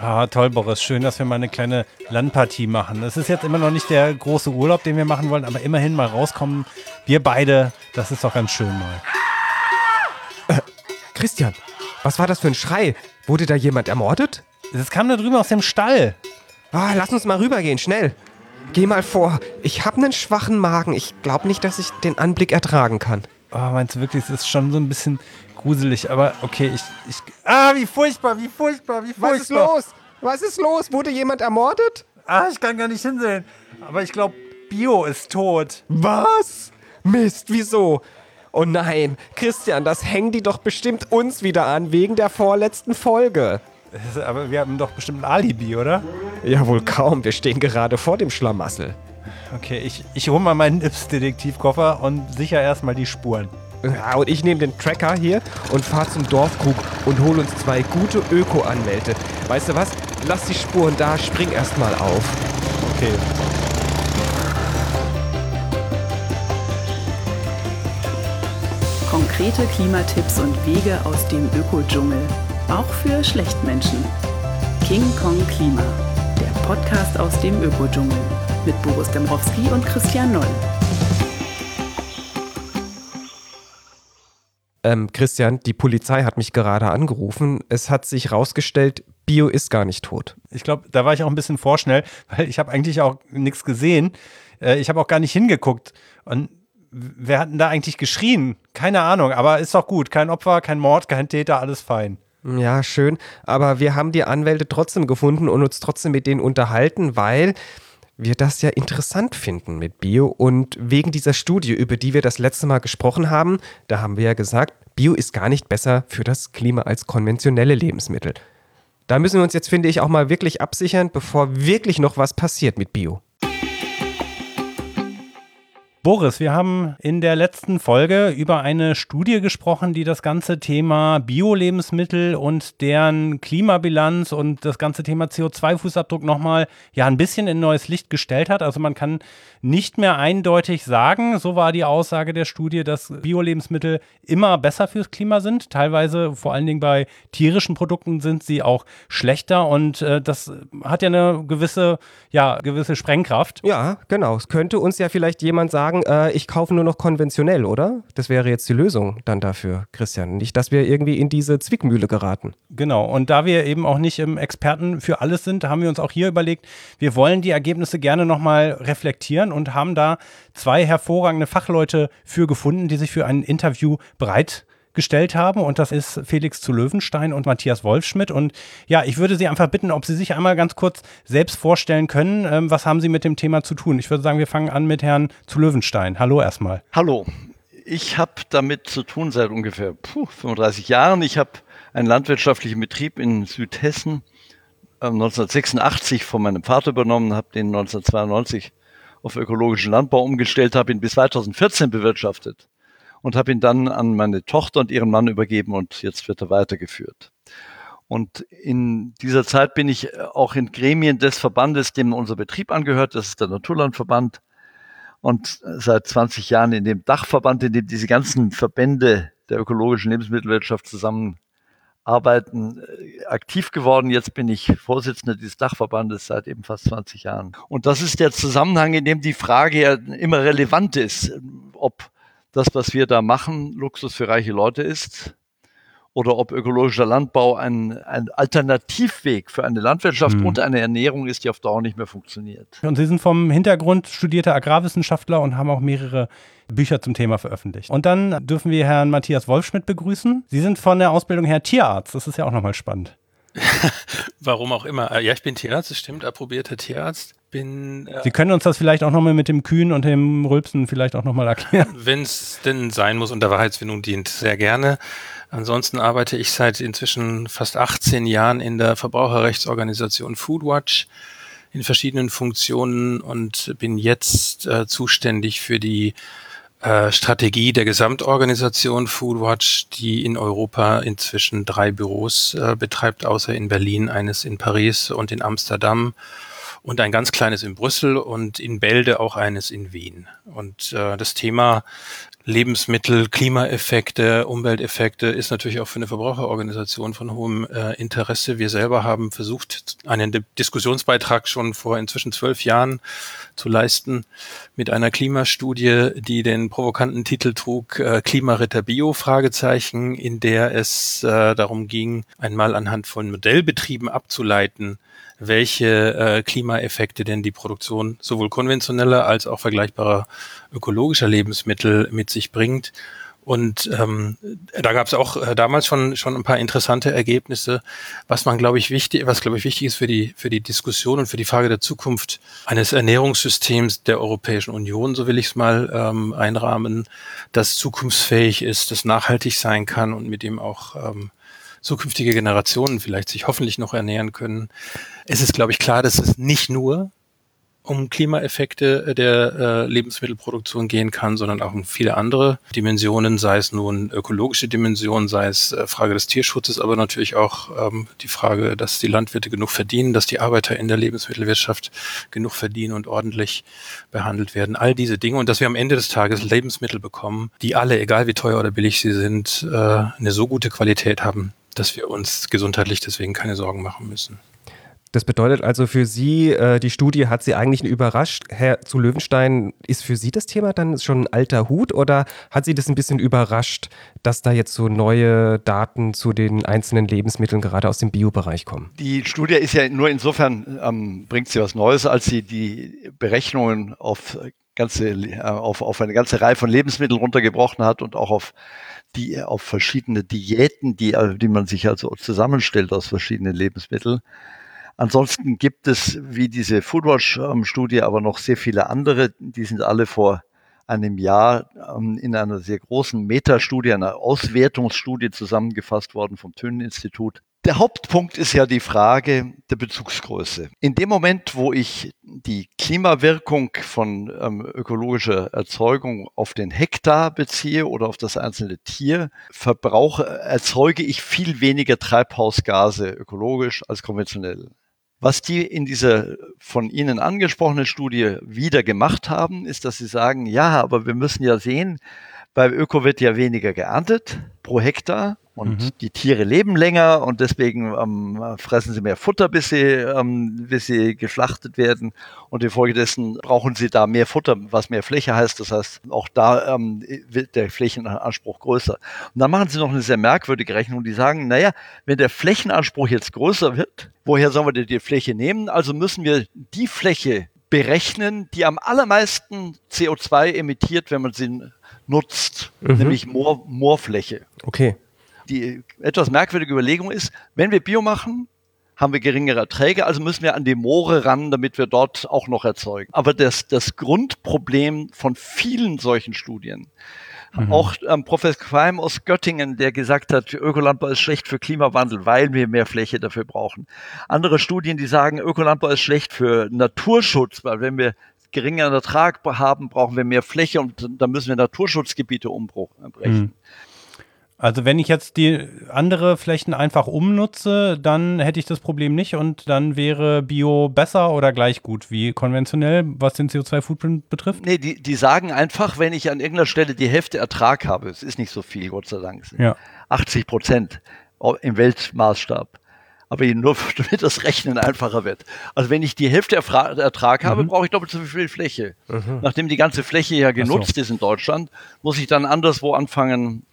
Ah, toll, Boris. Schön, dass wir mal eine kleine Landpartie machen. Es ist jetzt immer noch nicht der große Urlaub, den wir machen wollen, aber immerhin mal rauskommen. Wir beide, das ist doch ganz schön mal. Christian, was war das für ein Schrei? Wurde da jemand ermordet? Das kam da drüben aus dem Stall. Lass uns mal rübergehen, schnell. Geh mal vor. Ich habe einen schwachen Magen. Ich glaube nicht, dass ich den Anblick ertragen kann. Oh, meinst du wirklich, es ist schon so ein bisschen gruselig, aber okay, wie furchtbar. Was ist los? Was ist los? Wurde jemand ermordet? Ich kann gar nicht hinsehen. Aber ich glaube, Bio ist tot. Was? Mist, wieso? Oh nein, Christian, das hängen die doch bestimmt uns wieder an, wegen der vorletzten Folge. Aber wir haben doch bestimmt ein Alibi, oder? Ja, wohl kaum. Wir stehen gerade vor dem Schlamassel. Okay, ich hole mal meinen Ips-Detektivkoffer und sicher erstmal die Spuren. Ja, und ich nehme den Tracker hier und fahre zum Dorfkrug und hole uns 2 gute Öko-Anwälte. Weißt du was? Lass die Spuren da, spring erstmal auf. Okay. Konkrete Klimatipps und Wege aus dem Ökodschungel. Auch für Schlechtmenschen. King Kong Klima. Der Podcast aus dem Ökodschungel. Mit Boris Dembrowski und Christian Noll. Christian, die Polizei hat mich gerade angerufen. Es hat sich rausgestellt, Bio ist gar nicht tot. Ich glaube, da war ich auch ein bisschen vorschnell, weil ich habe eigentlich auch nichts gesehen. Ich habe auch gar nicht hingeguckt. Und wer hat denn da eigentlich geschrien? Keine Ahnung, aber ist doch gut. Kein Opfer, kein Mord, kein Täter, alles fein. Ja, schön. Aber wir haben die Anwälte trotzdem gefunden und uns trotzdem mit denen unterhalten, weil wir das ja interessant finden mit Bio. Und wegen dieser Studie, über die wir das letzte Mal gesprochen haben, da haben wir ja gesagt, Bio ist gar nicht besser für das Klima als konventionelle Lebensmittel. Da müssen wir uns jetzt, finde ich, auch mal wirklich absichern, bevor wirklich noch was passiert mit Bio. Boris, wir haben in der letzten Folge über eine Studie gesprochen, die das ganze Thema Bio-Lebensmittel und deren Klimabilanz und das ganze Thema CO2-Fußabdruck nochmal ein bisschen in neues Licht gestellt hat. Also man kann nicht mehr eindeutig sagen, so war die Aussage der Studie, dass Bio-Lebensmittel immer besser fürs Klima sind. Teilweise, vor allen Dingen bei tierischen Produkten, sind sie auch schlechter und das hat ja eine gewisse Sprengkraft. Ja, genau. Es könnte uns ja vielleicht jemand sagen, ich kaufe nur noch konventionell, oder? Das wäre jetzt die Lösung dann dafür, Christian. Nicht, dass wir irgendwie in diese Zwickmühle geraten. Genau. Und da wir eben auch nicht Experten für alles sind, haben wir uns auch hier überlegt, wir wollen die Ergebnisse gerne nochmal reflektieren und haben da 2 hervorragende Fachleute für gefunden, die sich für ein Interview bereitgestellt haben, und das ist Felix zu Löwenstein und Matthias Wolfschmidt. Und ja, ich würde Sie einfach bitten, ob Sie sich einmal ganz kurz selbst vorstellen können, was haben Sie mit dem Thema zu tun? Ich würde sagen, wir fangen an mit Herrn zu Löwenstein. Hallo erstmal. Hallo, ich habe damit zu tun seit ungefähr 35 Jahren. Ich habe einen landwirtschaftlichen Betrieb in Südhessen 1986 von meinem Vater übernommen, habe den 1992 auf ökologischen Landbau umgestellt, habe ihn bis 2014 bewirtschaftet. Und habe ihn dann an meine Tochter und ihren Mann übergeben und jetzt wird er weitergeführt. Und in dieser Zeit bin ich auch in Gremien des Verbandes, dem unser Betrieb angehört, das ist der Naturlandverband. Und seit 20 Jahren in dem Dachverband, in dem diese ganzen Verbände der ökologischen Lebensmittelwirtschaft zusammenarbeiten, aktiv geworden. Jetzt bin ich Vorsitzender dieses Dachverbandes seit eben fast 20 Jahren. Und das ist der Zusammenhang, in dem die Frage ja immer relevant ist, ob das, was wir da machen, Luxus für reiche Leute ist oder ob ökologischer Landbau ein Alternativweg für eine Landwirtschaft und eine Ernährung ist, die auf Dauer nicht mehr funktioniert. Und Sie sind vom Hintergrund studierter Agrarwissenschaftler und haben auch mehrere Bücher zum Thema veröffentlicht. Und dann dürfen wir Herrn Matthias Wolfschmidt begrüßen. Sie sind von der Ausbildung her Tierarzt. Das ist ja auch nochmal spannend. Warum auch immer. Ja, ich bin Tierarzt, das stimmt, approbierter Tierarzt. Sie können uns das vielleicht auch nochmal mit dem Kühen und dem Rülpsen vielleicht auch nochmal erklären. Wenn es denn sein muss und der Wahrheitsfindung dient, sehr gerne. Ansonsten arbeite ich seit inzwischen fast 18 Jahren in der Verbraucherrechtsorganisation Foodwatch in verschiedenen Funktionen und bin jetzt zuständig für die Strategie der Gesamtorganisation Foodwatch, die in Europa inzwischen 3 Büros betreibt, außer in Berlin, eines in Paris und in Amsterdam und ein ganz kleines in Brüssel und in Bälde auch eines in Wien. Und das Thema Lebensmittel, Klimaeffekte, Umwelteffekte ist natürlich auch für eine Verbraucherorganisation von hohem Interesse. Wir selber haben versucht, einen Diskussionsbeitrag schon vor inzwischen 12 Jahren zu leisten mit einer Klimastudie, die den provokanten Titel trug, Klimaritter Bio, Fragezeichen, in der es darum ging, einmal anhand von Modellbetrieben abzuleiten, welche Klimaeffekte denn die Produktion sowohl konventioneller als auch vergleichbarer ökologischer Lebensmittel mit sich bringt. Und da gab es auch damals schon ein paar interessante Ergebnisse, was glaube ich wichtig ist für die Diskussion und für die Frage der Zukunft eines Ernährungssystems der Europäischen Union, so will ich es mal einrahmen, das zukunftsfähig ist, das nachhaltig sein kann und mit dem auch zukünftige Generationen vielleicht sich hoffentlich noch ernähren können. Es ist, glaube ich, klar, dass es nicht nur um Klimaeffekte der Lebensmittelproduktion gehen kann, sondern auch um viele andere Dimensionen, sei es nun ökologische Dimensionen, sei es Frage des Tierschutzes, aber natürlich auch die Frage, dass die Landwirte genug verdienen, dass die Arbeiter in der Lebensmittelwirtschaft genug verdienen und ordentlich behandelt werden. All diese Dinge und dass wir am Ende des Tages Lebensmittel bekommen, die alle, egal wie teuer oder billig sie sind, eine so gute Qualität haben, dass wir uns gesundheitlich deswegen keine Sorgen machen müssen. Das bedeutet also für Sie, die Studie hat Sie eigentlich überrascht. Herr zu Löwenstein, ist für Sie das Thema dann schon ein alter Hut oder hat Sie das ein bisschen überrascht, dass da jetzt so neue Daten zu den einzelnen Lebensmitteln gerade aus dem Biobereich kommen? Die Studie ist ja nur insofern, bringt sie was Neues, als sie die Berechnungen auf eine ganze Reihe von Lebensmitteln runtergebrochen hat und auch auf verschiedene Diäten, die man sich also zusammenstellt aus verschiedenen Lebensmitteln. Ansonsten gibt es, wie diese Foodwatch-Studie, aber noch sehr viele andere, die sind alle vor einem Jahr in einer sehr großen Metastudie, einer Auswertungsstudie zusammengefasst worden vom Thünen-Institut. Der Hauptpunkt ist ja die Frage der Bezugsgröße. In dem Moment, wo ich die Klimawirkung von ökologischer Erzeugung auf den Hektar beziehe oder auf das einzelne Tier, erzeuge ich viel weniger Treibhausgase ökologisch als konventionell. Was die in dieser von Ihnen angesprochenen Studie wieder gemacht haben, ist, dass sie sagen, ja, aber wir müssen ja sehen, bei Öko wird ja weniger geerntet pro Hektar und die Tiere leben länger und deswegen fressen sie mehr Futter, bis sie geschlachtet werden und infolgedessen brauchen sie da mehr Futter, was mehr Fläche heißt. Das heißt, auch da wird der Flächenanspruch größer. Und dann machen sie noch eine sehr merkwürdige Rechnung, die sagen, naja, wenn der Flächenanspruch jetzt größer wird, woher sollen wir denn die Fläche nehmen? Also müssen wir die Fläche berechnen, die am allermeisten CO2 emittiert, wenn man sie nutzt, nämlich Moorfläche. Okay. Die etwas merkwürdige Überlegung ist, wenn wir Bio machen, haben wir geringere Erträge, also müssen wir an die Moore ran, damit wir dort auch noch erzeugen. Aber das Grundproblem von vielen solchen Studien, auch Professor Qualm aus Göttingen, der gesagt hat, Ökolandbau ist schlecht für Klimawandel, weil wir mehr Fläche dafür brauchen. Andere Studien, die sagen, Ökolandbau ist schlecht für Naturschutz, weil wenn wir geringeren Ertrag haben, brauchen wir mehr Fläche und dann müssen wir Naturschutzgebiete umbrechen. Also wenn ich jetzt die andere Flächen einfach umnutze, dann hätte ich das Problem nicht und dann wäre Bio besser oder gleich gut wie konventionell, was den CO2-Footprint betrifft? Nee, die sagen einfach, wenn ich an irgendeiner Stelle die Hälfte Ertrag habe, es ist nicht so viel, Gott sei Dank, 80% im Weltmaßstab. Aber nur damit das Rechnen einfacher wird. Also wenn ich die Hälfte Ertrag habe, brauche ich doppelt so viel Fläche. Nachdem die ganze Fläche ja genutzt ist in Deutschland, muss ich dann anderswo anfangen,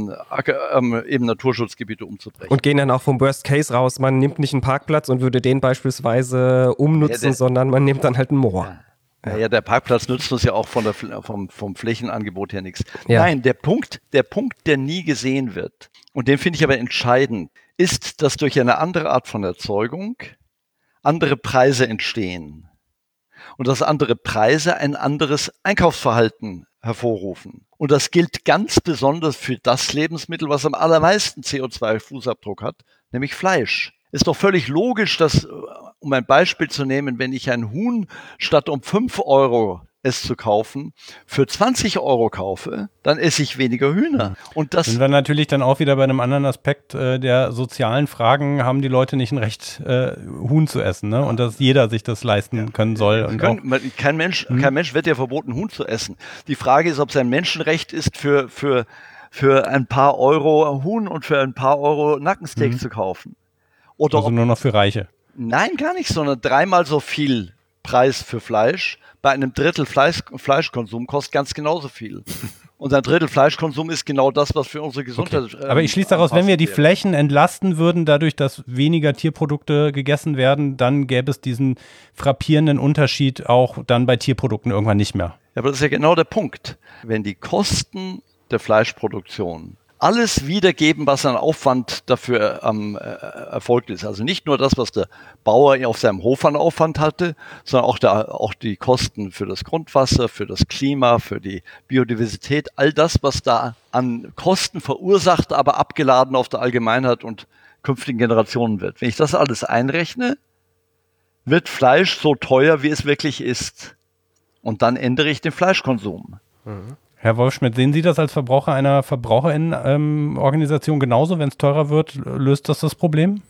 eben Naturschutzgebiete umzubrechen. Und gehen dann auch vom Worst Case raus. Man nimmt nicht einen Parkplatz und würde den beispielsweise umnutzen, sondern man nimmt dann halt ein Moor. Ja, der Parkplatz nützt uns ja auch vom Flächenangebot her nichts. Ja. Nein, der Punkt, der nie gesehen wird, und den finde ich aber entscheidend, ist, dass durch eine andere Art von Erzeugung andere Preise entstehen. Und dass andere Preise ein anderes Einkaufsverhalten hervorrufen. Und das gilt ganz besonders für das Lebensmittel, was am allermeisten CO2-Fußabdruck hat, nämlich Fleisch. Ist doch völlig logisch, dass, um ein Beispiel zu nehmen, wenn ich ein Huhn statt um 5 € es zu kaufen, für 20 € kaufe, dann esse ich weniger Hühner. Und das sind wir natürlich dann auch wieder bei einem anderen Aspekt der sozialen Fragen, haben die Leute nicht ein Recht, Huhn zu essen, ne? Und dass jeder sich das leisten können soll. Und kein Mensch wird ja verboten, Huhn zu essen. Die Frage ist, ob es ein Menschenrecht ist, für ein paar Euro Huhn und für ein paar Euro Nackensteak zu kaufen. Oder also nur noch für Reiche. Nein, gar nicht, sondern 3-mal so viel Preis für Fleisch. Bei einem Drittel Fleischkonsum kostet ganz genauso viel. Und ein Drittel Fleischkonsum ist genau das, was für unsere Gesundheit. Okay. Aber ich schließe daraus, wenn wir die Flächen entlasten würden, dadurch, dass weniger Tierprodukte gegessen werden, dann gäbe es diesen frappierenden Unterschied auch dann bei Tierprodukten irgendwann nicht mehr. Ja, aber das ist ja genau der Punkt. Wenn die Kosten der Fleischproduktion alles wiedergeben, was an Aufwand dafür erfolgt ist. Also nicht nur das, was der Bauer auf seinem Hof an Aufwand hatte, sondern auch die Kosten für das Grundwasser, für das Klima, für die Biodiversität, all das, was da an Kosten verursacht, aber abgeladen auf der Allgemeinheit und künftigen Generationen wird. Wenn ich das alles einrechne, wird Fleisch so teuer, wie es wirklich ist. Und dann ändere ich den Fleischkonsum. Mhm. Herr Wolfschmidt, sehen Sie das als Verbraucher einer VerbraucherInnen-Organisation genauso? Wenn es teurer wird, löst das Problem?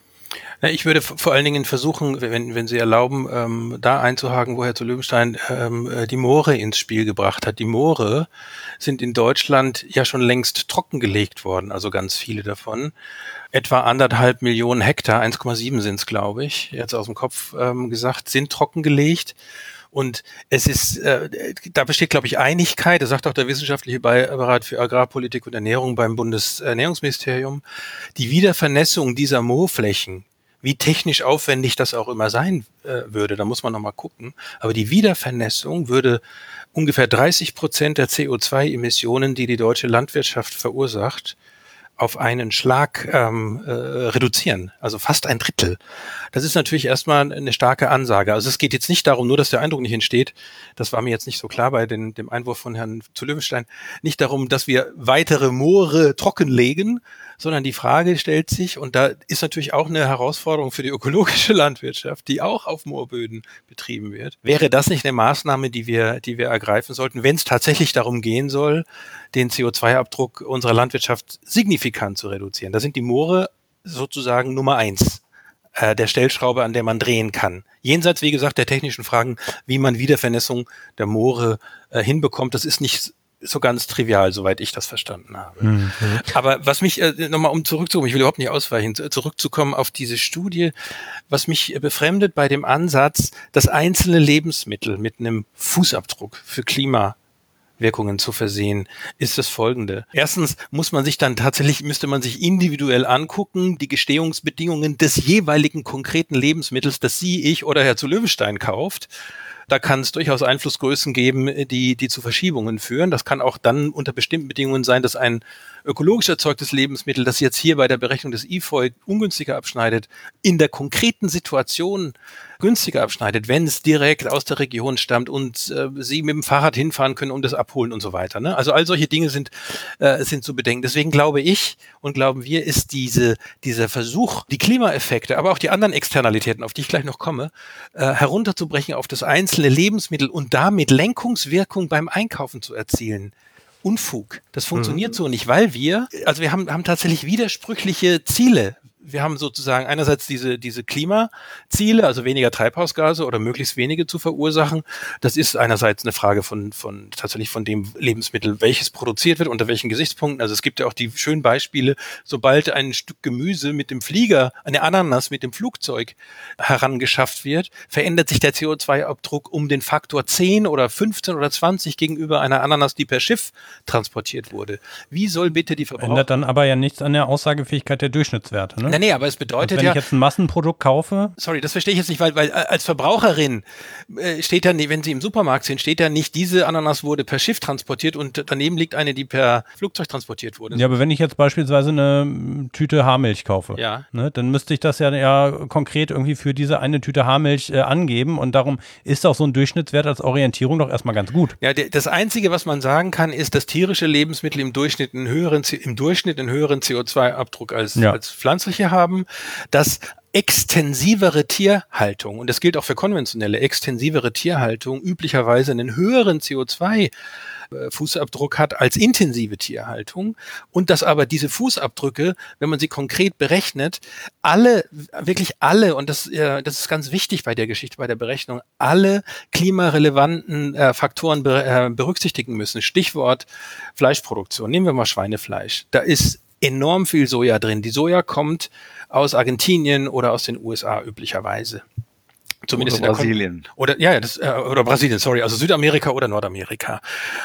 Ja, ich würde vor allen Dingen versuchen, wenn Sie erlauben, da einzuhaken, wo Herr zu Löwenstein die Moore ins Spiel gebracht hat. Die Moore sind in Deutschland ja schon längst trockengelegt worden, also ganz viele davon. Etwa 1,5 Millionen Hektar, 1,7 sind es, glaube ich, jetzt aus dem Kopf gesagt, sind trockengelegt. Und es ist, da besteht, glaube ich, Einigkeit, das sagt auch der wissenschaftliche Beirat für Agrarpolitik und Ernährung beim Bundesernährungsministerium, die Wiedervernässung dieser Moorflächen, wie technisch aufwendig das auch immer sein würde, da muss man nochmal gucken, aber die Wiedervernässung würde ungefähr 30% der CO2-Emissionen, die die deutsche Landwirtschaft verursacht, auf einen Schlag reduzieren, also fast 1/3. Das ist natürlich erstmal eine starke Ansage. Also es geht jetzt nicht darum, nur dass der Eindruck nicht entsteht, das war mir jetzt nicht so klar bei dem Einwurf von Herrn zu Löwenstein, nicht darum, dass wir weitere Moore trockenlegen, sondern die Frage stellt sich, und da ist natürlich auch eine Herausforderung für die ökologische Landwirtschaft, die auch auf Moorböden betrieben wird. Wäre das nicht eine Maßnahme, die wir ergreifen sollten, wenn es tatsächlich darum gehen soll, den CO2-Abdruck unserer Landwirtschaft signifikant zu reduzieren? Da sind die Moore sozusagen Nummer 1 der Stellschraube, an der man drehen kann. Jenseits, wie gesagt, der technischen Fragen, wie man Wiedervernässung der Moore hinbekommt, das ist nicht so ganz trivial, soweit ich das verstanden habe. Mhm. Aber was mich, nochmal zurückzukommen, ich will überhaupt nicht ausweichen, zurückzukommen auf diese Studie, was mich befremdet bei dem Ansatz, das einzelne Lebensmittel mit einem Fußabdruck für Klimawirkungen zu versehen, ist das Folgende. Erstens müsste man sich individuell angucken, die Gestehungsbedingungen des jeweiligen konkreten Lebensmittels, das Sie, ich oder Herr zu Löwenstein kauft. Da kann es durchaus Einflussgrößen geben, die zu Verschiebungen führen. Das kann auch dann unter bestimmten Bedingungen sein, dass ein ökologisch erzeugtes Lebensmittel, das jetzt hier bei der Berechnung des IFOI ungünstiger abschneidet, in der konkreten Situation günstiger abschneidet, wenn es direkt aus der Region stammt und Sie mit dem Fahrrad hinfahren können und das abholen und so weiter. Ne? Also all solche Dinge sind zu bedenken. Deswegen glaube ich und glauben wir, ist dieser Versuch, die Klimaeffekte, aber auch die anderen Externalitäten, auf die ich gleich noch komme, herunterzubrechen auf das einzelne Lebensmittel und damit Lenkungswirkung beim Einkaufen zu erzielen. Unfug. Das funktioniert so nicht, weil wir haben tatsächlich widersprüchliche Ziele. Wir haben sozusagen einerseits diese Klimaziele, also weniger Treibhausgase oder möglichst wenige zu verursachen. Das ist einerseits eine Frage von dem Lebensmittel, welches produziert wird, unter welchen Gesichtspunkten. Also es gibt ja auch die schönen Beispiele, sobald ein Stück Gemüse mit dem Flieger, eine Ananas mit dem Flugzeug herangeschafft wird, verändert sich der CO2-Abdruck um den Faktor 10 oder 15 oder 20 gegenüber einer Ananas, die per Schiff transportiert wurde. Wie soll bitte die Verbraucher... Ändert dann aber ja nichts an der Aussagefähigkeit der Durchschnittswerte, ne? Nee, aber es bedeutet wenn ich jetzt ein Massenprodukt kaufe... Sorry, das verstehe ich jetzt nicht, weil als Verbraucherin steht da, wenn Sie im Supermarkt sind, steht da nicht, diese Ananas wurde per Schiff transportiert und daneben liegt eine, die per Flugzeug transportiert wurde. Ja, aber wenn ich jetzt beispielsweise eine Tüte Haarmilch kaufe, ne, dann müsste ich das ja konkret irgendwie für diese eine Tüte Haarmilch angeben und darum ist auch so ein Durchschnittswert als Orientierung doch erstmal ganz gut. Ja, das Einzige, was man sagen kann, ist, dass tierische Lebensmittel im Durchschnitt einen höheren CO2-Abdruck als pflanzliche haben, dass extensivere Tierhaltung, und das gilt auch für konventionelle extensivere Tierhaltung, üblicherweise einen höheren CO2-Fußabdruck hat als intensive Tierhaltung, und dass aber diese Fußabdrücke, wenn man sie konkret berechnet, wirklich alle, und das ist ganz wichtig bei der Geschichte, bei der Berechnung, alle klimarelevanten Faktoren berücksichtigen müssen. Stichwort Fleischproduktion. Nehmen wir mal Schweinefleisch. Da ist enorm viel Soja drin. Die Soja kommt aus Argentinien oder aus den USA üblicherweise. Zumindest oder Brasilien. Oder Brasilien, sorry, also Südamerika oder Nordamerika.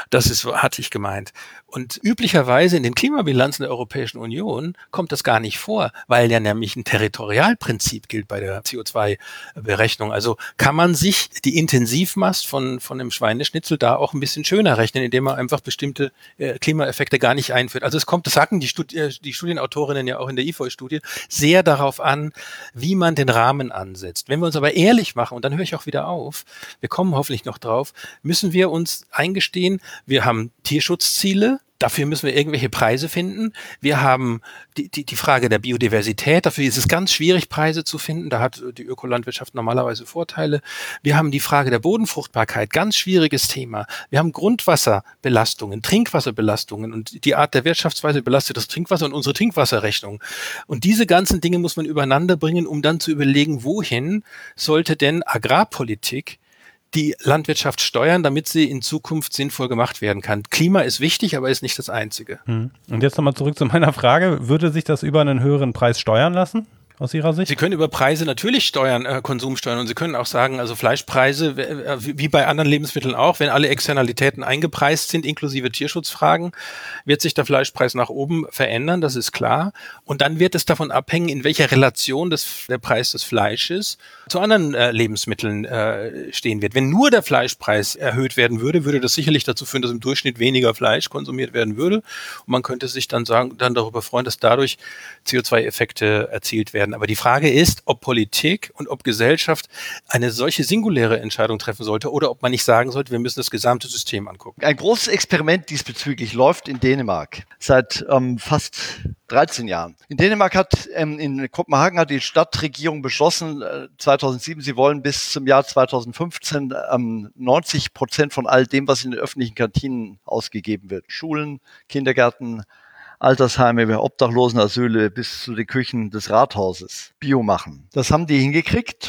Hatte ich gemeint. Und üblicherweise in den Klimabilanzen der Europäischen Union kommt das gar nicht vor, weil ja nämlich ein Territorialprinzip gilt bei der CO2-Berechnung. Also kann man sich die Intensivmast von einem Schweineschnitzel da auch ein bisschen schöner rechnen, indem man einfach bestimmte Klimaeffekte gar nicht einführt. Also das sagen die Studienautorinnen ja auch in der IFOI-Studie, sehr darauf an, wie man den Rahmen ansetzt. Wenn wir uns aber ehrlich machen, und dann höre ich auch wieder auf, wir kommen hoffentlich noch drauf, müssen wir uns eingestehen, wir haben Tierschutzziele, dafür müssen wir irgendwelche Preise finden. Wir haben die Frage der Biodiversität, dafür ist es ganz schwierig, Preise zu finden, da hat die Ökolandwirtschaft normalerweise Vorteile. Wir haben die Frage der Bodenfruchtbarkeit, ganz schwieriges Thema. Wir haben Grundwasserbelastungen, Trinkwasserbelastungen, und die Art der Wirtschaftsweise belastet das Trinkwasser und unsere Trinkwasserrechnung. Und diese ganzen Dinge muss man übereinander bringen, um dann zu überlegen, wohin sollte denn Agrarpolitik die Landwirtschaft steuern, damit sie in Zukunft sinnvoll gemacht werden kann. Klima ist wichtig, aber ist nicht das Einzige. Und jetzt nochmal zurück zu meiner Frage. Würde sich das über einen höheren Preis steuern lassen? Aus Ihrer Sicht? Sie können über Preise natürlich steuern, Konsum steuern, und Sie können auch sagen, also Fleischpreise, wie bei anderen Lebensmitteln auch, wenn alle Externalitäten eingepreist sind, inklusive Tierschutzfragen, wird sich der Fleischpreis nach oben verändern, das ist klar. Und dann wird es davon abhängen, in welcher Relation der Preis des Fleisches zu anderen Lebensmitteln stehen wird. Wenn nur der Fleischpreis erhöht werden würde, würde das sicherlich dazu führen, dass im Durchschnitt weniger Fleisch konsumiert werden würde. Und man könnte sich dann darüber freuen, dass dadurch CO2-Effekte erzielt werden. Aber die Frage ist, ob Politik und ob Gesellschaft eine solche singuläre Entscheidung treffen sollte oder ob man nicht sagen sollte, wir müssen das gesamte System angucken. Ein großes Experiment diesbezüglich läuft in Dänemark seit fast 13 Jahren. In Dänemark in Kopenhagen hat die Stadtregierung beschlossen, 2007, sie wollen bis zum Jahr 2015 90% von all dem, was in den öffentlichen Kantinen ausgegeben wird, Schulen, Kindergärten, Altersheime, Obdachlosenasyle bis zu den Küchen des Rathauses Bio machen. Das haben die hingekriegt.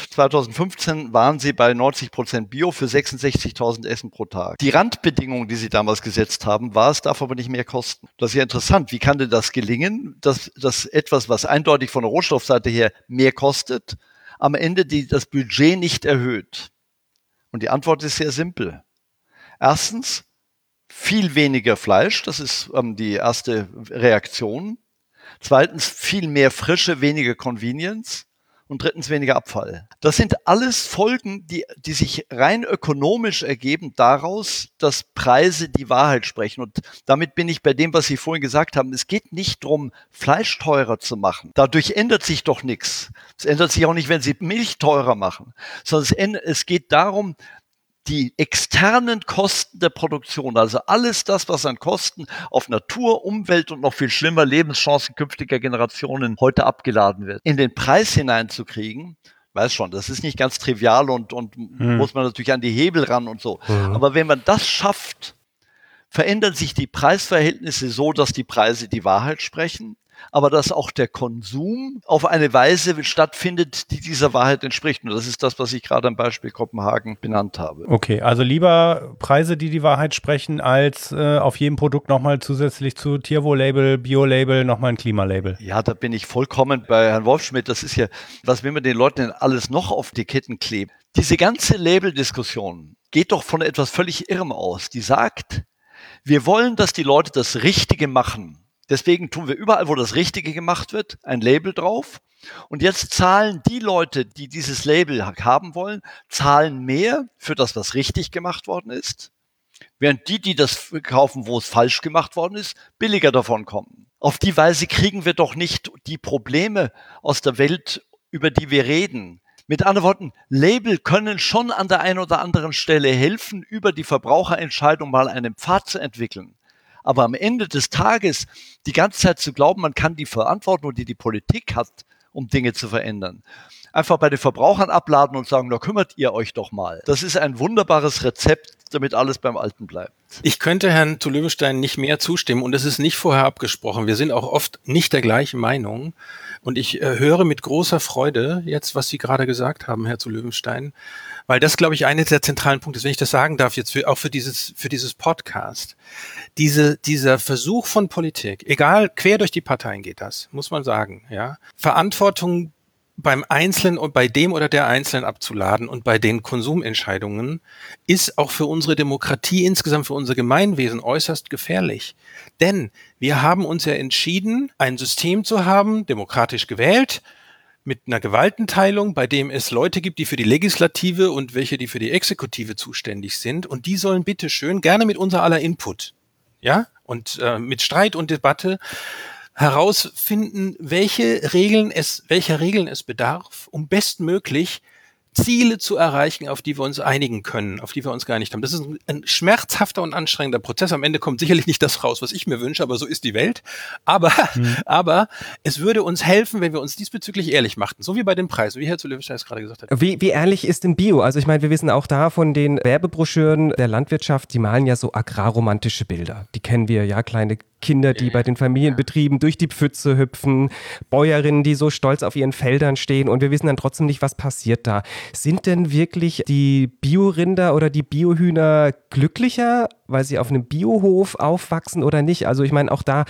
2015 waren sie bei 90% Bio für 66.000 Essen pro Tag. Die Randbedingungen, die sie damals gesetzt haben, war, es darf aber nicht mehr kosten. Das ist ja interessant. Wie kann denn das gelingen, dass etwas, was eindeutig von der Rohstoffseite her mehr kostet, am Ende das Budget nicht erhöht? Und die Antwort ist sehr simpel. Erstens, viel weniger Fleisch, das ist die erste Reaktion. Zweitens, viel mehr Frische, weniger Convenience. Und drittens, weniger Abfall. Das sind alles Folgen, die sich rein ökonomisch ergeben daraus, dass Preise die Wahrheit sprechen. Und damit bin ich bei dem, was Sie vorhin gesagt haben. Es geht nicht darum, Fleisch teurer zu machen. Dadurch ändert sich doch nichts. Es ändert sich auch nicht, wenn Sie Milch teurer machen. Sondern es geht darum, die externen Kosten der Produktion, also alles das, was an Kosten auf Natur, Umwelt und noch viel schlimmer Lebenschancen künftiger Generationen heute abgeladen wird, in den Preis hineinzukriegen, weiß schon, das ist nicht ganz trivial und muss man natürlich an die Hebel ran und so. Aber wenn man das schafft, verändern sich die Preisverhältnisse so, dass die Preise die Wahrheit sprechen, aber dass auch der Konsum auf eine Weise stattfindet, die dieser Wahrheit entspricht. Und das ist das, was ich gerade am Beispiel Kopenhagen benannt habe. Okay, also lieber Preise, die die Wahrheit sprechen, als auf jedem Produkt nochmal zusätzlich zu Tierwohl-Label, Bio-Label nochmal ein Klimalabel. Ja, da bin ich vollkommen bei Herrn Wolfschmidt. Das ist ja, was will man den Leuten denn alles noch auf die Ketten kleben? Diese ganze Label-Diskussion geht doch von etwas völlig Irrem aus. Die sagt, wir wollen, dass die Leute das Richtige machen. Deswegen tun wir überall, wo das Richtige gemacht wird, ein Label drauf. Und jetzt zahlen die Leute, die dieses Label haben wollen, zahlen mehr für das, was richtig gemacht worden ist, während die das kaufen, wo es falsch gemacht worden ist, billiger davon kommen. Auf die Weise kriegen wir doch nicht die Probleme aus der Welt, über die wir reden. Mit anderen Worten, Label können schon an der einen oder anderen Stelle helfen, über die Verbraucherentscheidung mal einen Pfad zu entwickeln. Aber am Ende des Tages die ganze Zeit zu glauben, man kann die Verantwortung, die die Politik hat um Dinge zu verändern. Einfach bei den Verbrauchern abladen und sagen, da kümmert ihr euch doch mal. Das ist ein wunderbares Rezept, damit alles beim Alten bleibt. Ich könnte Herrn zu Löwenstein nicht mehr zustimmen und es ist nicht vorher abgesprochen. Wir sind auch oft nicht der gleichen Meinung und ich höre mit großer Freude jetzt, was Sie gerade gesagt haben, Herr zu Löwenstein, weil das, glaube ich, einer der zentralen Punkte ist, wenn ich das sagen darf, jetzt auch für dieses Podcast. Dieser Versuch von Politik, egal, quer durch die Parteien geht das, muss man sagen, ja, Verantwortung beim Einzelnen und bei dem oder der Einzelnen abzuladen und bei den Konsumentscheidungen ist auch für unsere Demokratie insgesamt, für unser Gemeinwesen äußerst gefährlich. Denn wir haben uns ja entschieden, ein System zu haben, demokratisch gewählt, mit einer Gewaltenteilung, bei dem es Leute gibt, die für die Legislative und welche, die für die Exekutive zuständig sind. Und die sollen bitteschön gerne mit unser aller Input, ja, und mit Streit und Debatte herausfinden, welcher Regeln es bedarf, um bestmöglich Ziele zu erreichen, auf die wir uns einigen können, auf die wir uns geeinigt haben. Das ist ein schmerzhafter und anstrengender Prozess. Am Ende kommt sicherlich nicht das raus, was ich mir wünsche, aber so ist die Welt. Aber es würde uns helfen, wenn wir uns diesbezüglich ehrlich machten. So wie bei den Preisen, wie Herr zu Löwenstein es gerade gesagt hat. Wie ehrlich ist denn Bio? Also ich meine, wir wissen auch da von den Werbebroschüren der Landwirtschaft, die malen ja so agrarromantische Bilder. Die kennen wir ja, kleine Kinder, die bei den Familienbetrieben durch die Pfütze hüpfen, Bäuerinnen, die so stolz auf ihren Feldern stehen und wir wissen dann trotzdem nicht, was passiert da. Sind denn wirklich die Biorinder oder die Biohühner glücklicher, weil sie auf einem Biohof aufwachsen oder nicht? Also ich meine auch da,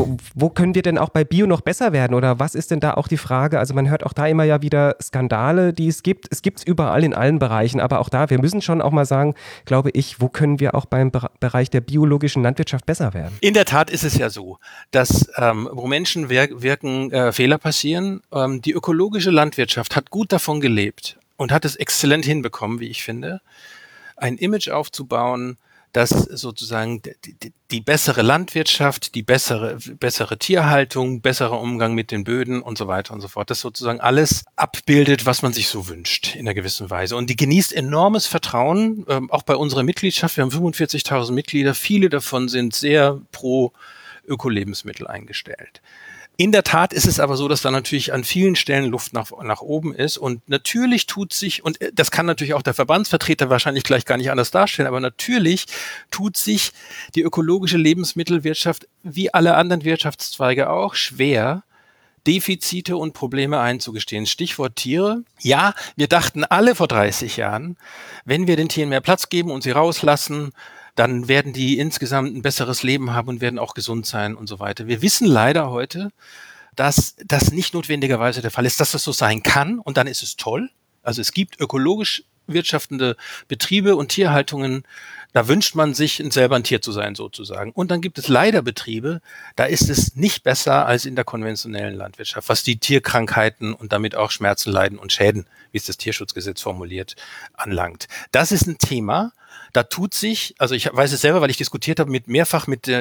wo können wir denn auch bei Bio noch besser werden oder was ist denn da auch die Frage? Also man hört auch da immer ja wieder Skandale, die es gibt. Es gibt es überall in allen Bereichen, aber auch da, wir müssen schon auch mal sagen, glaube ich, wo können wir auch beim Bereich der biologischen Landwirtschaft besser werden? In der Tat ist es ja so, dass wo Menschen wirken, Fehler passieren. Die ökologische Landwirtschaft hat gut davon gelebt und hat es exzellent hinbekommen, wie ich finde, ein Image aufzubauen, dass sozusagen die bessere Landwirtschaft, die bessere Tierhaltung, besserer Umgang mit den Böden und so weiter und so fort, das sozusagen alles abbildet, was man sich so wünscht in einer gewissen Weise. Und die genießt enormes Vertrauen, auch bei unserer Mitgliedschaft. Wir haben 45.000 Mitglieder, viele davon sind sehr pro Ökolebensmittel eingestellt. In der Tat ist es aber so, dass da natürlich an vielen Stellen Luft nach oben ist und natürlich tut sich, und das kann natürlich auch der Verbandsvertreter wahrscheinlich gleich gar nicht anders darstellen, aber natürlich tut sich die ökologische Lebensmittelwirtschaft wie alle anderen Wirtschaftszweige auch schwer, Defizite und Probleme einzugestehen. Stichwort Tiere. Ja, wir dachten alle vor 30 Jahren, wenn wir den Tieren mehr Platz geben und sie rauslassen, dann werden die insgesamt ein besseres Leben haben und werden auch gesund sein und so weiter. Wir wissen leider heute, dass das nicht notwendigerweise der Fall ist, dass das so sein kann und dann ist es toll. Also es gibt ökologisch wirtschaftende Betriebe und Tierhaltungen, da wünscht man sich, selber ein Tier zu sein sozusagen. Und dann gibt es leider Betriebe, da ist es nicht besser als in der konventionellen Landwirtschaft, was die Tierkrankheiten und damit auch Schmerzen, Leiden und Schäden, wie es das Tierschutzgesetz formuliert, anlangt. Das ist ein Thema, da tut sich, also ich weiß es selber, weil ich diskutiert habe mehrfach mit der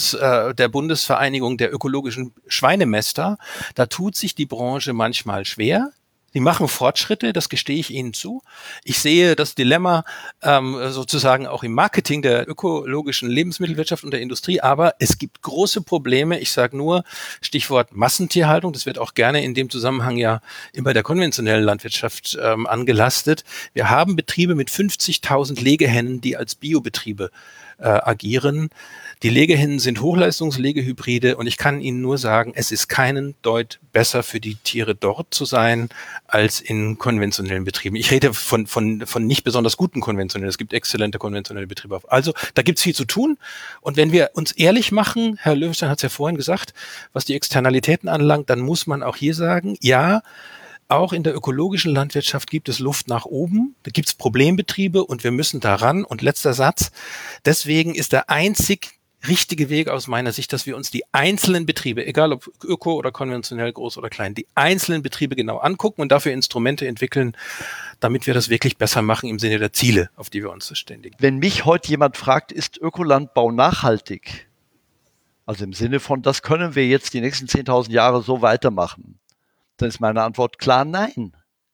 Bundesvereinigung der ökologischen Schweinemäster, da tut sich die Branche manchmal schwer. Die machen Fortschritte, das gestehe ich Ihnen zu. Ich sehe das Dilemma sozusagen auch im Marketing der ökologischen Lebensmittelwirtschaft und der Industrie, aber es gibt große Probleme. Ich sage nur Stichwort Massentierhaltung, das wird auch gerne in dem Zusammenhang ja immer der konventionellen Landwirtschaft angelastet. Wir haben Betriebe mit 50.000 Legehennen, die als Biobetriebe agieren. Die Legehennen sind Hochleistungslegehybride und ich kann Ihnen nur sagen, es ist keinen Deut besser für die Tiere dort zu sein als in konventionellen Betrieben. Ich rede von nicht besonders guten konventionellen. Es gibt exzellente konventionelle Betriebe. Also da gibt es viel zu tun und wenn wir uns ehrlich machen, Herr Löwenstein hat es ja vorhin gesagt, was die Externalitäten anlangt, dann muss man auch hier sagen, ja, auch in der ökologischen Landwirtschaft gibt es Luft nach oben, da gibt es Problembetriebe und wir müssen daran. Und letzter Satz, deswegen ist der einzig richtige Weg aus meiner Sicht, dass wir uns die einzelnen Betriebe, egal ob öko oder konventionell, groß oder klein, die einzelnen Betriebe genau angucken und dafür Instrumente entwickeln, damit wir das wirklich besser machen im Sinne der Ziele, auf die wir uns verständigen. Wenn mich heute jemand fragt, ist Ökolandbau nachhaltig? Also im Sinne von, das können wir jetzt die nächsten 10.000 Jahre so weitermachen. Dann ist meine Antwort klar nein.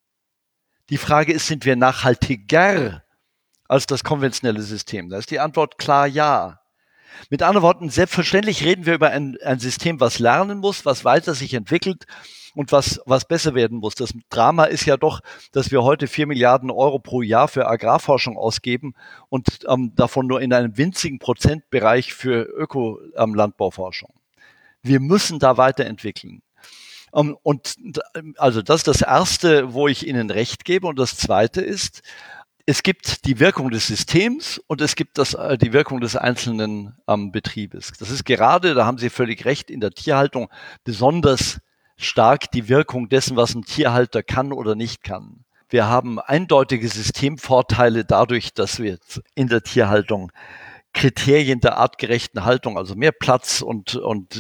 Die Frage ist, sind wir nachhaltiger als das konventionelle System? Da ist die Antwort klar ja. Mit anderen Worten, selbstverständlich reden wir über ein System, was lernen muss, was weiter sich entwickelt und was besser werden muss. Das Drama ist ja doch, dass wir heute 4 Milliarden Euro pro Jahr für Agrarforschung ausgeben und davon nur in einem winzigen Prozentbereich für Ökolandbauforschung. Wir müssen da weiterentwickeln. Und also das ist das Erste, wo ich Ihnen recht gebe. Und das Zweite ist, es gibt die Wirkung des Systems und es gibt die Wirkung des einzelnen Betriebes. Das ist gerade, da haben Sie völlig recht, in der Tierhaltung besonders stark die Wirkung dessen, was ein Tierhalter kann oder nicht kann. Wir haben eindeutige Systemvorteile dadurch, dass wir in der Tierhaltung Kriterien der artgerechten Haltung, also mehr Platz und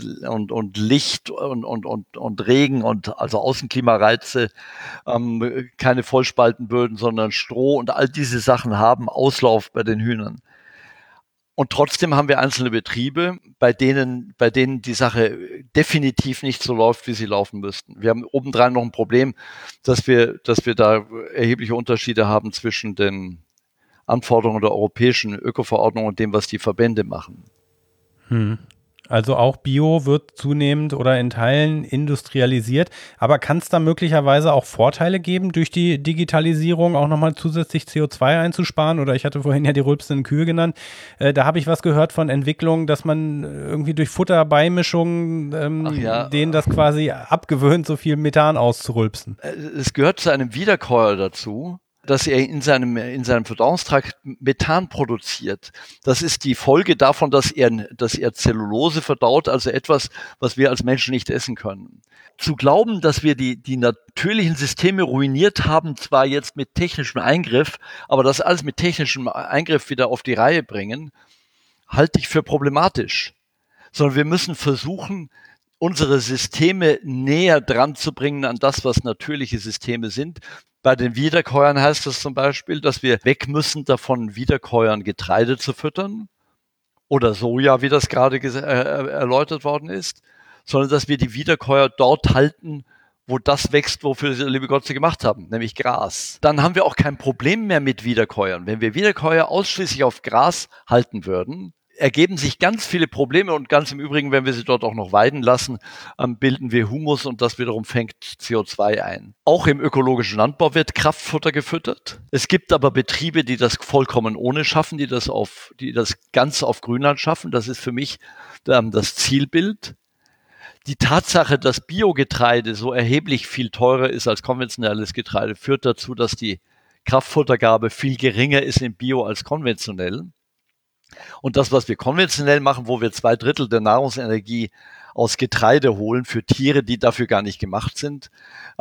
Licht und Regen und also Außenklimareize, keine Vollspaltenböden, sondern Stroh und all diese Sachen haben Auslauf bei den Hühnern. Und trotzdem haben wir einzelne Betriebe, bei denen die Sache definitiv nicht so läuft, wie sie laufen müssten. Wir haben obendrein noch ein Problem, dass wir da erhebliche Unterschiede haben zwischen den Anforderungen der europäischen Ökoverordnung und dem, was die Verbände machen. Also auch Bio wird zunehmend oder in Teilen industrialisiert. Aber kann es da möglicherweise auch Vorteile geben, durch die Digitalisierung auch nochmal zusätzlich CO2 einzusparen? Oder ich hatte vorhin ja die rülpsenden Kühe genannt. Da habe ich was gehört von Entwicklungen, dass man irgendwie durch Futterbeimischungen denen das quasi abgewöhnt, so viel Methan auszurülpsen. Es gehört zu einem Wiederkäuer dazu, dass er in seinem Verdauungstrakt Methan produziert. Das ist die Folge davon, dass er Zellulose verdaut, also etwas, was wir als Menschen nicht essen können. Zu glauben, dass wir die natürlichen Systeme ruiniert haben, zwar jetzt mit technischem Eingriff, aber das alles mit technischem Eingriff wieder auf die Reihe bringen, halte ich für problematisch. Sondern wir müssen versuchen, unsere Systeme näher dran zu bringen an das, was natürliche Systeme sind. Bei den Wiederkäuern heißt das zum Beispiel, dass wir weg müssen davon, Wiederkäuern Getreide zu füttern oder Soja, wie das gerade erläutert worden ist, sondern dass wir die Wiederkäuer dort halten, wo das wächst, wofür sie, liebe Gott, sie gemacht haben, nämlich Gras. Dann haben wir auch kein Problem mehr mit Wiederkäuern. Wenn wir Wiederkäuer ausschließlich auf Gras halten würden, ergeben sich ganz viele Probleme und ganz im Übrigen, wenn wir sie dort auch noch weiden lassen, bilden wir Humus und das wiederum fängt CO2 ein. Auch im ökologischen Landbau wird Kraftfutter gefüttert. Es gibt aber Betriebe, die das vollkommen ohne schaffen, die das ganz auf Grünland schaffen. Das ist für mich das Zielbild. Die Tatsache, dass Biogetreide so erheblich viel teurer ist als konventionelles Getreide, führt dazu, dass die Kraftfuttergabe viel geringer ist in Bio als konventionell. Und das, was wir konventionell machen, wo wir 2/3 der Nahrungsenergie aus Getreide holen für Tiere, die dafür gar nicht gemacht sind,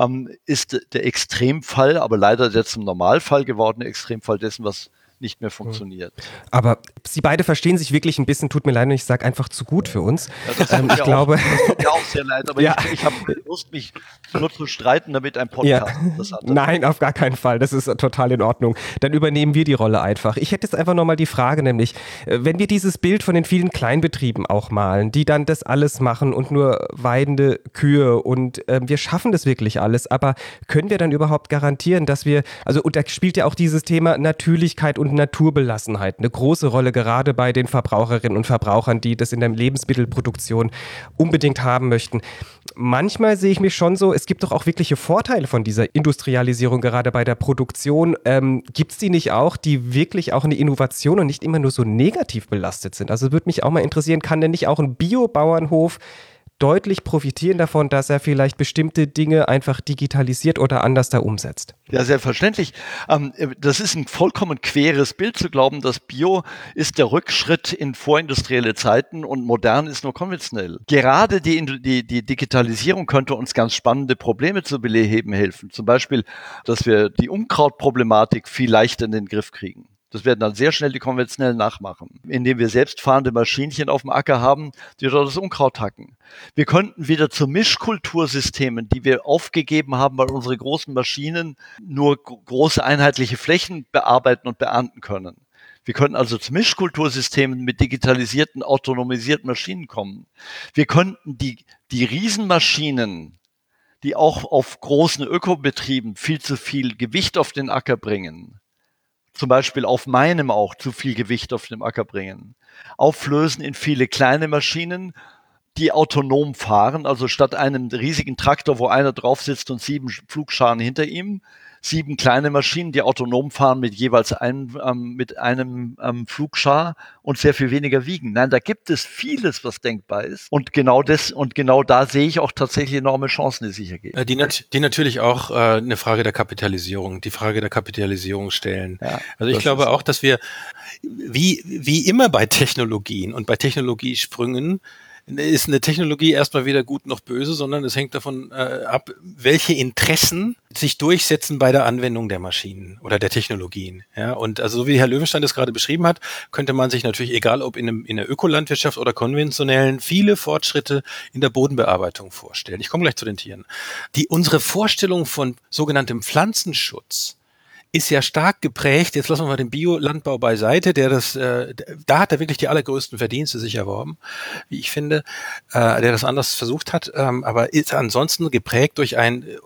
ist der Extremfall, aber leider der zum Normalfall gewordene Extremfall dessen, was nicht mehr funktioniert. Aber Sie beide verstehen sich wirklich ein bisschen, tut mir leid, und ich sage einfach zu gut für uns. Ja, das tut mir auch sehr leid, aber ja. Ich habe Lust, mich nur zu streiten, damit ein Podcast das hat. Nein, auf gar keinen Fall, das ist total in Ordnung. Dann übernehmen wir die Rolle einfach. Ich hätte jetzt einfach nochmal die Frage, nämlich, wenn wir dieses Bild von den vielen Kleinbetrieben auch malen, die dann das alles machen und nur weidende Kühe und wir schaffen das wirklich alles, aber können wir dann überhaupt garantieren, dass wir, also und da spielt ja auch dieses Thema Natürlichkeit und Naturbelassenheit eine große Rolle, gerade bei den Verbraucherinnen und Verbrauchern, die das in der Lebensmittelproduktion unbedingt haben möchten. Manchmal sehe ich mich schon so, es gibt doch auch wirkliche Vorteile von dieser Industrialisierung, gerade bei der Produktion. Gibt es die nicht auch, die wirklich auch eine Innovation und nicht immer nur so negativ belastet sind? Also würde mich auch mal interessieren, kann denn nicht auch ein Bio-Bauernhof deutlich profitieren davon, dass er vielleicht bestimmte Dinge einfach digitalisiert oder anders da umsetzt? Ja, selbstverständlich. Das ist ein vollkommen queres Bild zu glauben, dass Bio ist der Rückschritt in vorindustrielle Zeiten und modern ist nur konventionell. Gerade die Digitalisierung könnte uns ganz spannende Probleme zu beheben helfen. Zum Beispiel, dass wir die Unkrautproblematik viel leichter in den Griff kriegen. Das werden dann sehr schnell die konventionellen nachmachen, indem wir selbstfahrende Maschinchen auf dem Acker haben, die dort das Unkraut hacken. Wir könnten wieder zu Mischkultursystemen, die wir aufgegeben haben, weil unsere großen Maschinen nur große einheitliche Flächen bearbeiten und beernten können. Wir könnten also zu Mischkultursystemen mit digitalisierten, autonomisierten Maschinen kommen. Wir könnten die Riesenmaschinen, die auch auf großen Ökobetrieben viel zu viel Gewicht auf den Acker bringen, zum Beispiel auf meinem auch zu viel Gewicht auf dem Acker bringen, auflösen in viele kleine Maschinen, die autonom fahren, also statt einem riesigen Traktor, wo einer drauf sitzt und 7 Pflugscharen hinter ihm, 7 kleine Maschinen, die autonom fahren mit jeweils mit einem Pflugschar und sehr viel weniger wiegen. Nein, da gibt es vieles, was denkbar ist. Und genau da sehe ich auch tatsächlich enorme Chancen, die sich ergeben. Die natürlich auch eine Frage der Kapitalisierung stellen. Ja, also ich glaube auch, dass wir wie immer bei Technologien und bei Technologiesprüngen ist eine Technologie erstmal weder gut noch böse, sondern es hängt davon ab, welche Interessen sich durchsetzen bei der Anwendung der Maschinen oder der Technologien. Ja, und also so wie Herr Löwenstein das gerade beschrieben hat, könnte man sich natürlich, egal ob in der Ökolandwirtschaft oder konventionellen, viele Fortschritte in der Bodenbearbeitung vorstellen. Ich komme gleich zu den Tieren. Unsere Vorstellung von sogenanntem Pflanzenschutz ist ja stark geprägt, jetzt lassen wir mal den Biolandbau beiseite, da hat er wirklich die allergrößten Verdienste sich erworben, wie ich finde, der das anders versucht hat, aber ist ansonsten geprägt durch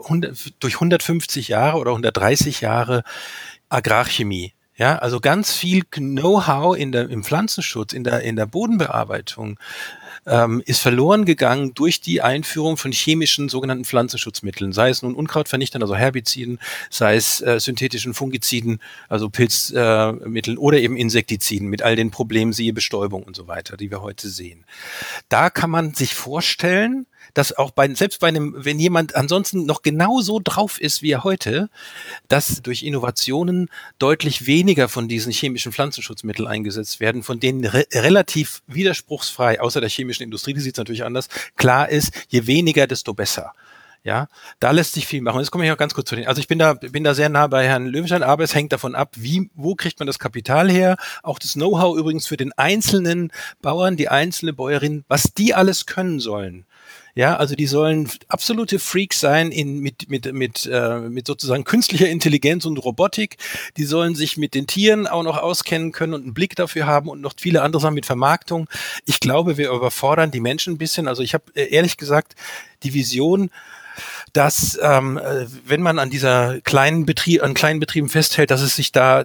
150 Jahre oder 130 Jahre Agrarchemie. Ja, also ganz viel Know-how im Pflanzenschutz, in der Bodenbearbeitung, ist verloren gegangen durch die Einführung von chemischen sogenannten Pflanzenschutzmitteln, sei es nun Unkrautvernichtern, also Herbiziden, sei es synthetischen Fungiziden, also Pilzmitteln oder eben Insektiziden mit all den Problemen, siehe Bestäubung und so weiter, die wir heute sehen. Da kann man sich vorstellen, dass auch wenn jemand ansonsten noch genauso drauf ist wie er heute, dass durch Innovationen deutlich weniger von diesen chemischen Pflanzenschutzmitteln eingesetzt werden, von denen relativ widerspruchsfrei, außer der chemischen Industrie, die sieht es natürlich anders, klar ist, je weniger, desto besser. Ja, da lässt sich viel machen. Jetzt komme ich auch ganz kurz zu den. Also ich bin da sehr nah bei Herrn Löwenstein, aber es hängt davon ab, wo kriegt man das Kapital her? Auch das Know-how übrigens für den einzelnen Bauern, die einzelne Bäuerin, was die alles können sollen. Ja, also die sollen absolute Freaks sein mit sozusagen künstlicher Intelligenz und Robotik. Die sollen sich mit den Tieren auch noch auskennen können und einen Blick dafür haben und noch viele andere Sachen mit Vermarktung. Ich glaube, wir überfordern die Menschen ein bisschen. Also ich habe ehrlich gesagt die Vision, dass wenn man an kleinen Betrieben festhält, dass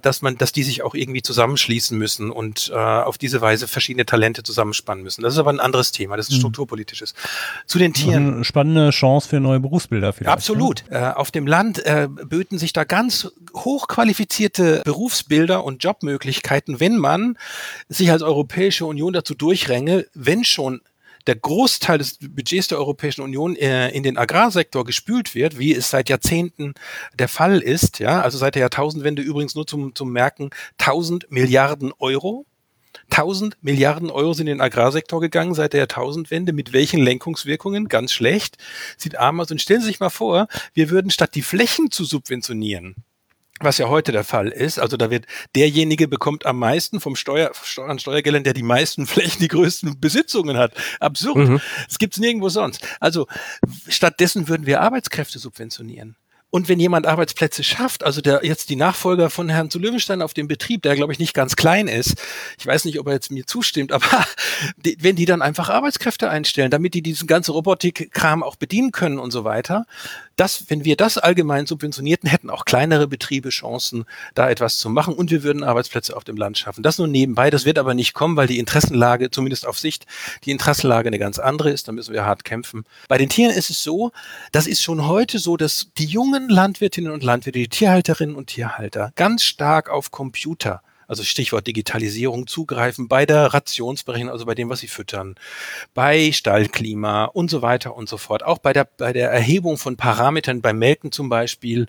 die sich auch irgendwie zusammenschließen müssen und auf diese Weise verschiedene Talente zusammenspannen müssen. Das ist aber ein anderes Thema, das ist strukturpolitisches. Zu den Tieren. Eine spannende Chance für neue Berufsbilder vielleicht. Absolut. Ne? Auf dem Land böten sich da ganz hochqualifizierte Berufsbilder und Jobmöglichkeiten, wenn man sich als Europäische Union dazu durchränge, wenn schon der Großteil des Budgets der Europäischen Union in den Agrarsektor gespült wird, wie es seit Jahrzehnten der Fall ist, ja, also seit der Jahrtausendwende übrigens nur zum Merken 1000 Milliarden Euro. 1000 Milliarden Euro sind in den Agrarsektor gegangen seit der Jahrtausendwende. Mit welchen Lenkungswirkungen? Ganz schlecht. Sieht arm aus. Und stellen Sie sich mal vor, wir würden statt die Flächen zu subventionieren, was ja heute der Fall ist, also da wird derjenige bekommt am meisten an Steuergeldern, der die meisten Flächen, die größten Besitzungen hat. Absurd. Das gibt's nirgendwo sonst. Also stattdessen würden wir Arbeitskräfte subventionieren. Und wenn jemand Arbeitsplätze schafft, also jetzt die Nachfolger von Herrn zu Löwenstein auf dem Betrieb, der glaube ich nicht ganz klein ist, ich weiß nicht, ob er jetzt mir zustimmt, aber wenn die dann einfach Arbeitskräfte einstellen, damit die diesen ganzen Robotikkram auch bedienen können und so weiter, wenn wir das allgemein subventionierten, hätten auch kleinere Betriebe Chancen, da etwas zu machen und wir würden Arbeitsplätze auf dem Land schaffen. Das nur nebenbei, das wird aber nicht kommen, weil die Interessenlage, zumindest auf Sicht, die Interessenlage eine ganz andere ist, da müssen wir hart kämpfen. Bei den Tieren ist es so, das ist schon heute so, dass die jungen Landwirtinnen und Landwirte, die Tierhalterinnen und Tierhalter, ganz stark auf Computer, also Stichwort Digitalisierung, zugreifen bei der Rationsberechnung, also bei dem, was sie füttern, bei Stallklima und so weiter und so fort. Auch bei der Erhebung von Parametern, beim Melken zum Beispiel,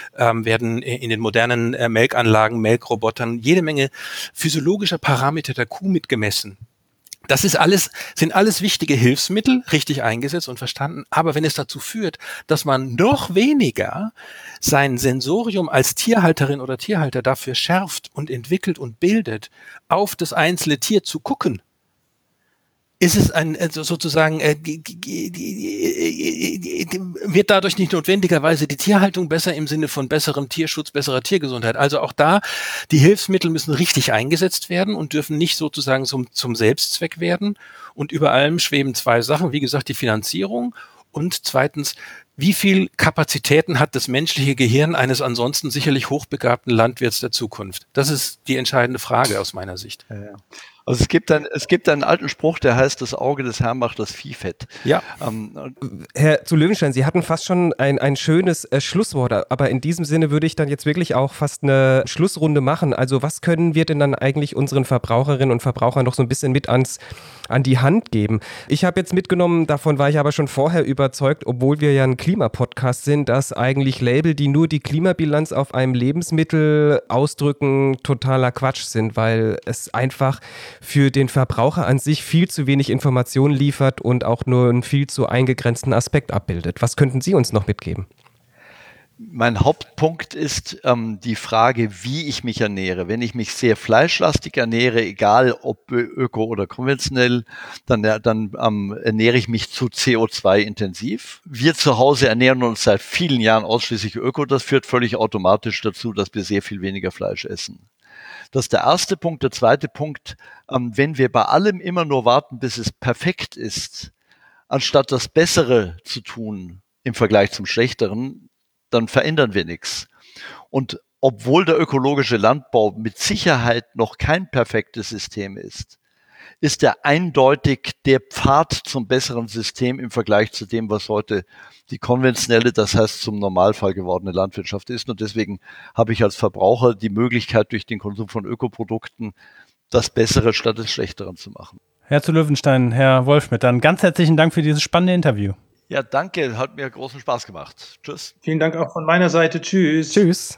werden in den modernen Melkanlagen, Melkrobotern jede Menge physiologischer Parameter der Kuh mitgemessen. Das sind alles wichtige Hilfsmittel, richtig eingesetzt und verstanden. Aber wenn es dazu führt, dass man noch weniger sein Sensorium als Tierhalterin oder Tierhalter dafür schärft und entwickelt und bildet, auf das einzelne Tier zu gucken, ist es wird dadurch nicht notwendigerweise die Tierhaltung besser im Sinne von besserem Tierschutz, besserer Tiergesundheit. Also auch da, die Hilfsmittel müssen richtig eingesetzt werden und dürfen nicht sozusagen zum Selbstzweck werden. Und über allem schweben zwei Sachen. Wie gesagt, die Finanzierung und zweitens Wie viel Kapazitäten hat das menschliche Gehirn eines ansonsten sicherlich hochbegabten Landwirts der Zukunft? Das ist die entscheidende Frage aus meiner Sicht. Ja. Also es gibt einen alten Spruch, der heißt, das Auge des Herrn macht das Vieh fett. Ja. Herr zu Löwenstein, Sie hatten fast schon ein schönes Schlusswort, aber in diesem Sinne würde ich dann jetzt wirklich auch fast eine Schlussrunde machen. Also was können wir denn dann eigentlich unseren Verbraucherinnen und Verbrauchern noch so ein bisschen mit an die Hand geben? Ich habe jetzt mitgenommen, davon war ich aber schon vorher überzeugt, obwohl wir ja ein Klimapodcast sind, dass eigentlich Label, die nur die Klimabilanz auf einem Lebensmittel ausdrücken, totaler Quatsch sind, weil es einfach für den Verbraucher an sich viel zu wenig Informationen liefert und auch nur einen viel zu eingegrenzten Aspekt abbildet. Was könnten Sie uns noch mitgeben? Mein Hauptpunkt ist die Frage, wie ich mich ernähre. Wenn ich mich sehr fleischlastig ernähre, egal ob öko oder konventionell, dann ernähre ich mich zu CO2-intensiv. Wir zu Hause ernähren uns seit vielen Jahren ausschließlich öko. Das führt völlig automatisch dazu, dass wir sehr viel weniger Fleisch essen. Das ist der erste Punkt. Der zweite Punkt, wenn wir bei allem immer nur warten, bis es perfekt ist, anstatt das Bessere zu tun im Vergleich zum Schlechteren, dann verändern wir nichts. Und obwohl der ökologische Landbau mit Sicherheit noch kein perfektes System ist er eindeutig der Pfad zum besseren System im Vergleich zu dem, was heute die konventionelle, das heißt zum Normalfall gewordene Landwirtschaft ist. Und deswegen habe ich als Verbraucher die Möglichkeit, durch den Konsum von Ökoprodukten das Bessere statt des Schlechteren zu machen. Herr zu Löwenstein, Herr Wolfschmidt, dann ganz herzlichen Dank für dieses spannende Interview. Ja, danke, hat mir großen Spaß gemacht. Tschüss. Vielen Dank auch von meiner Seite. Tschüss. Tschüss.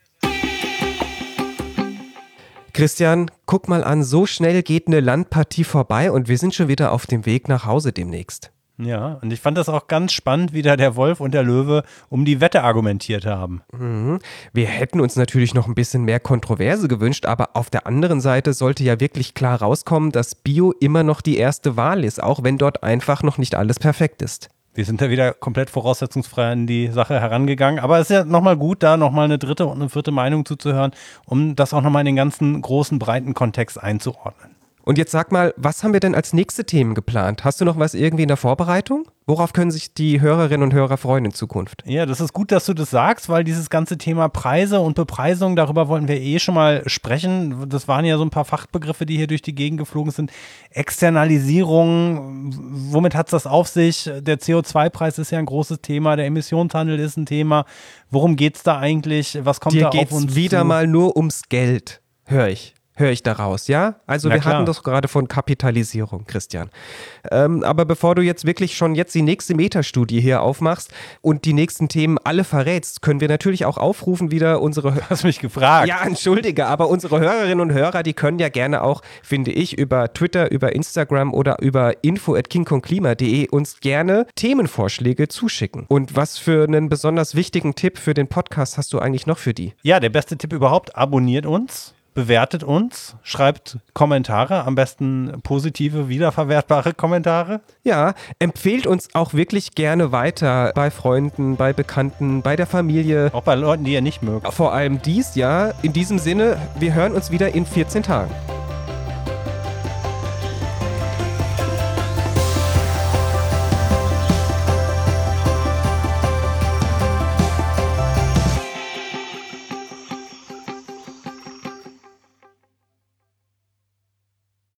Christian, guck mal an, so schnell geht eine Landpartie vorbei und wir sind schon wieder auf dem Weg nach Hause demnächst. Ja, und ich fand das auch ganz spannend, wie da der Wolf und der Löwe um die Wette argumentiert haben. Wir hätten uns natürlich noch ein bisschen mehr Kontroverse gewünscht, aber auf der anderen Seite sollte ja wirklich klar rauskommen, dass Bio immer noch die erste Wahl ist, auch wenn dort einfach noch nicht alles perfekt ist. Wir sind da wieder komplett voraussetzungsfrei an die Sache herangegangen. Aber es ist ja nochmal gut, da nochmal eine dritte und eine vierte Meinung zuzuhören, um das auch nochmal in den ganzen großen, breiten Kontext einzuordnen. Und jetzt sag mal, was haben wir denn als nächste Themen geplant? Hast du noch was irgendwie in der Vorbereitung? Worauf können sich die Hörerinnen und Hörer freuen in Zukunft? Ja, das ist gut, dass du das sagst, weil dieses ganze Thema Preise und Bepreisung, darüber wollten wir schon mal sprechen. Das waren ja so ein paar Fachbegriffe, die hier durch die Gegend geflogen sind. Externalisierung, womit hat es das auf sich? Der CO2-Preis ist ja ein großes Thema, der Emissionshandel ist ein Thema. Worum geht es da eigentlich? Was kommt da auf uns zu? Dir geht's wieder mal nur ums Geld, höre ich daraus, ja? Also wir hatten das gerade von Kapitalisierung, Christian. Aber bevor du jetzt wirklich schon jetzt die nächste Metastudie hier aufmachst und die nächsten Themen alle verrätst, können wir natürlich auch aufrufen, wieder unsere... Du hast mich gefragt. Ja, entschuldige, aber unsere Hörerinnen und Hörer, die können ja gerne auch, finde ich, über Twitter, über Instagram oder über info@kingkongklima.de uns gerne Themenvorschläge zuschicken. Und was für einen besonders wichtigen Tipp für den Podcast hast du eigentlich noch für die? Ja, der beste Tipp überhaupt, abonniert uns. Bewertet uns, schreibt Kommentare, am besten positive, wiederverwertbare Kommentare. Ja, empfehlt uns auch wirklich gerne weiter bei Freunden, bei Bekannten, bei der Familie. Auch bei Leuten, die ihr nicht mögt. Vor allem dies Jahr. In diesem Sinne, wir hören uns wieder in 14 Tagen.